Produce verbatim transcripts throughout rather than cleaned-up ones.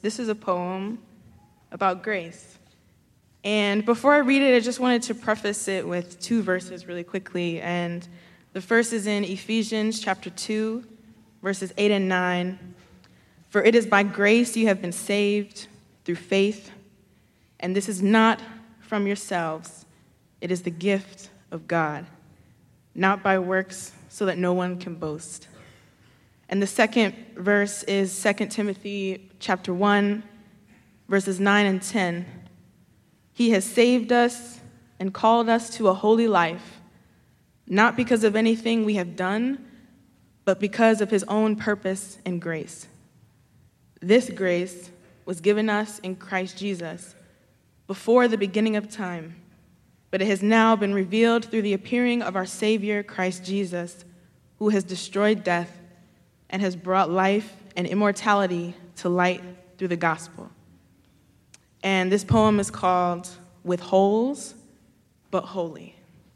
This is a poem about grace. And before I read it, I just wanted to preface it with two verses really quickly. And the first is in Ephesians chapter two, verses eight and nine. For it is by grace you have been saved through faith, and this is not from yourselves. It is the gift of God, not by works, so that no one can boast. And the second verse is Second Timothy chapter one, verses nine and ten. He has saved us and called us to a holy life, not because of anything we have done, but because of his own purpose and grace. This grace was given us in Christ Jesus before the beginning of time, but it has now been revealed through the appearing of our Savior, Christ Jesus, who has destroyed death and has brought life and immortality to light through the gospel. And this poem is called With Holes, But Holy.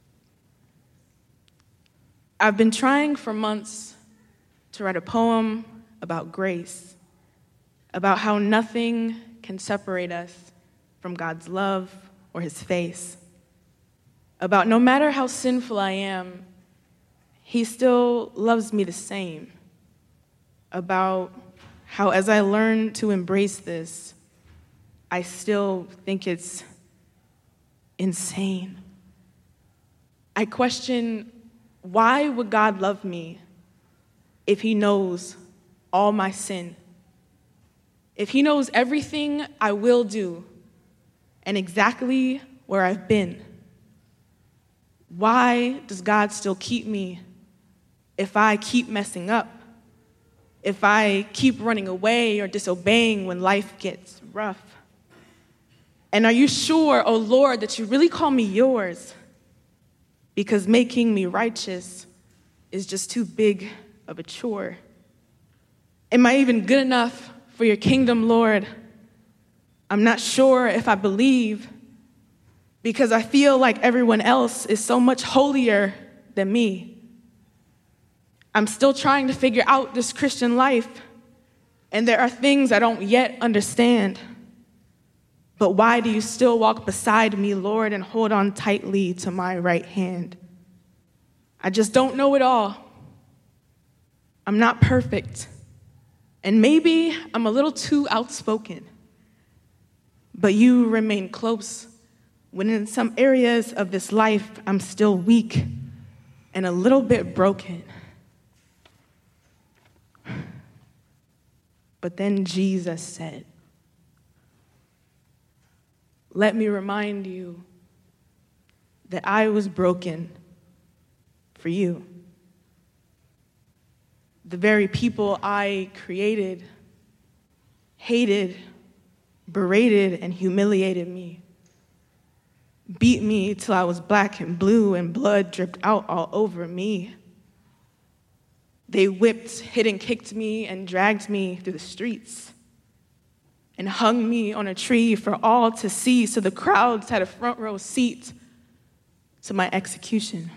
I've been trying for months to write a poem about grace, about how nothing can separate us from God's love or his face, about no matter how sinful I am, he still loves me the same, about how as I learn to embrace this, I still think it's insane. I question, why would God love me if he knows all my sin? If he knows everything I will do and exactly where I've been? Why does God still keep me if I keep messing up? If I keep running away or disobeying when life gets rough? And are you sure, oh Lord, that you really call me yours? Because making me righteous is just too big of a chore. Am I even good enough for your kingdom, Lord? I'm not sure if I believe, because I feel like everyone else is so much holier than me. I'm still trying to figure out this Christian life, and there are things I don't yet understand. But why do you still walk beside me, Lord, and hold on tightly to my right hand? I just don't know it all. I'm not perfect, and maybe I'm a little too outspoken. But you remain close when in some areas of this life I'm still weak and a little bit broken. But then Jesus said, let me remind you that I was broken for you. The very people I created hated, berated, and humiliated me, beat me till I was black and blue and blood dripped out all over me. They whipped, hit, and kicked me and dragged me through the streets and hung me on a tree for all to see, so the crowds had a front row seat to my execution.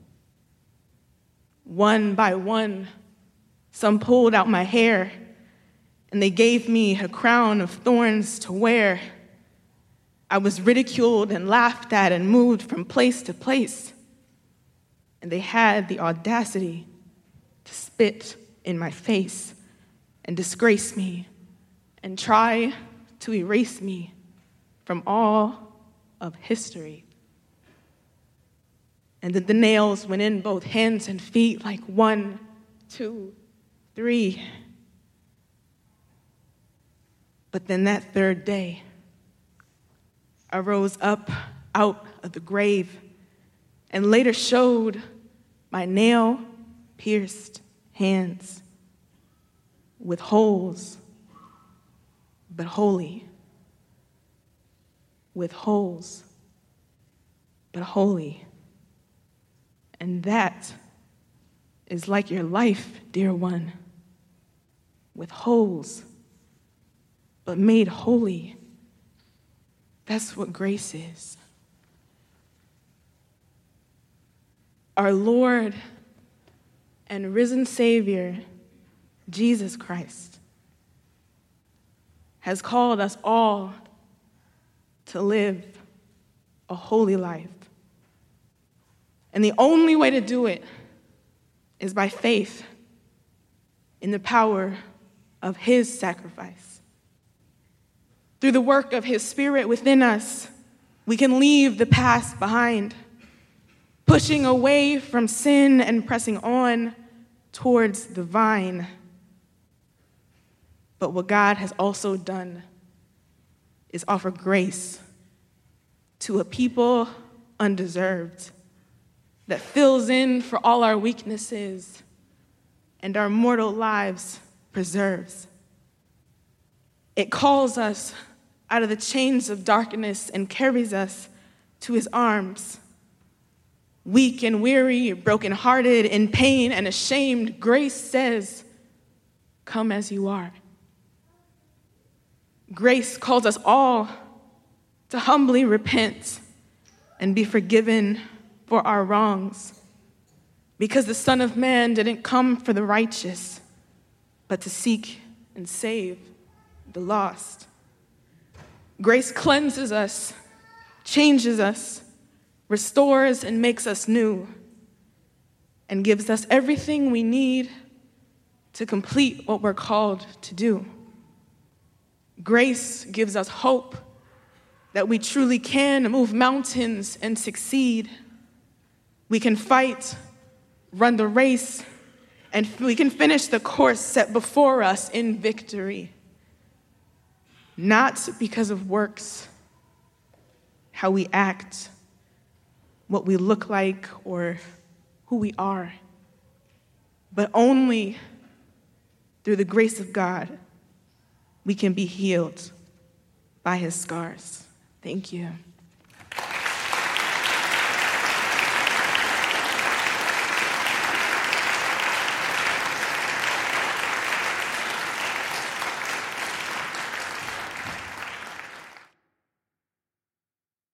One by one, some pulled out my hair, and they gave me a crown of thorns to wear. I was ridiculed and laughed at and moved from place to place, and they had the audacity to spit in my face and disgrace me and try to erase me from all of history. And then the nails went in both hands and feet, like one, two, three. But then that third day, I rose up out of the grave and later showed my nail-pierced hands with holes, but holy. With holes, but holy. And that is like your life, dear one, with holes, but made holy. That's what grace is. Our Lord and risen Savior, Jesus Christ, has called us all to live a holy life. And the only way to do it is by faith in the power of his sacrifice. Through the work of his Spirit within us, we can leave the past behind, pushing away from sin and pressing on towards the vine. But what God has also done is offer grace to a people undeserved, that fills in for all our weaknesses and our mortal lives preserves. It calls us out of the chains of darkness and carries us to his arms. Weak and weary, brokenhearted, in pain and ashamed, grace says, "Come as you are." Grace calls us all to humbly repent and be forgiven for our wrongs, because the Son of Man didn't come for the righteous, but to seek and save the lost. Grace cleanses us, changes us, restores and makes us new, and gives us everything we need to complete what we're called to do. Grace gives us hope that we truly can move mountains and succeed. We can fight, run the race, and we can finish the course set before us in victory. Not because of works, how we act, what we look like, or who we are, but only through the grace of God we can be healed by his scars. Thank you.